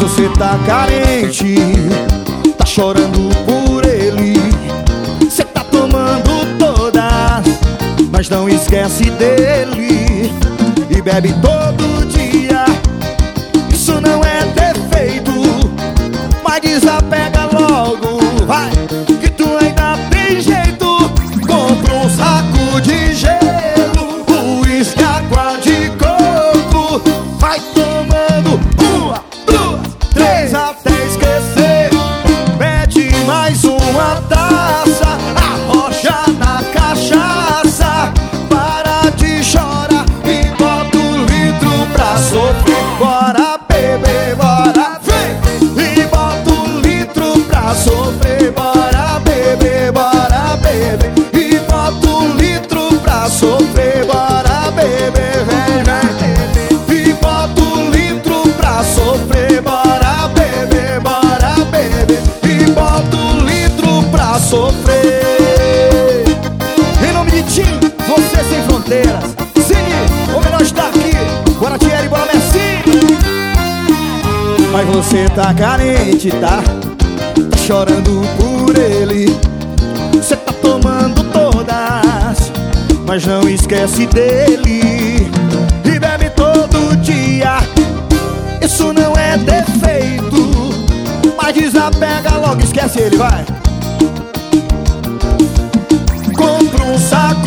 você tá carente, tá chorando por ele. Você tá tomando todas, mas não esquece dele. E bebe todo dia, isso não é defeito, mas desapega logo, vai, que tu ainda tem jeito. Compra um saco de gelo, uísque, água de coco, vai tomando uma, duas, três até esquecer. Pede mais uma taça, arrocha na cachaça. Para de chorar e bota um litro pra sofrer. Bora beber, bora, vem! E bota um litro pra sofrer. Bora beber, bora beber. E bota um litro pra sofrer. Bora beber, vem, vem. E bota um litro pra sofrer. Bora beber, bora beber. E bota um litro pra sofrer. Em nome de Tim, você sem fronteiras. Cine, o melhor está aqui. Bora Thierry, bora Messi. Mas você tá carente, tá? Tá chorando por ele. Você tá tomando todas, mas não esquece dele. E bebe todo dia, isso não é defeito, mas desapega logo, esquece ele, vai. Compra um saco